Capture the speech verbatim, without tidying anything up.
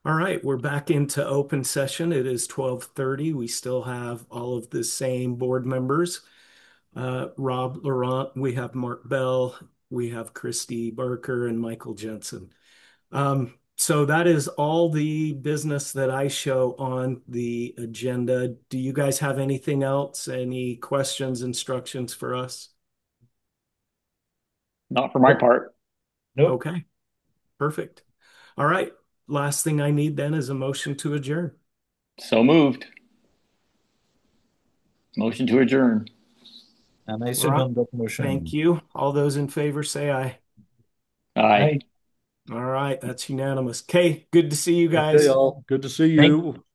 All right, we're back into open session. It is twelve thirty. We still have all of the same board members. Uh, Rob Laurent, we have Mark Bell, we have Christy Barker, and Michael Jensen. Um, so that is all the business that I show on the agenda. Do you guys have anything else? Any questions, instructions for us? Not for my Nope. part. Nope. Okay, perfect. All right, last thing I need then is a motion to adjourn. So moved. Motion to adjourn. And I All right, second that thank motion. you. All those in favor say aye. Aye. Aye. All right, that's unanimous. Okay, good to see you Okay, guys. all. Good to see Thank you.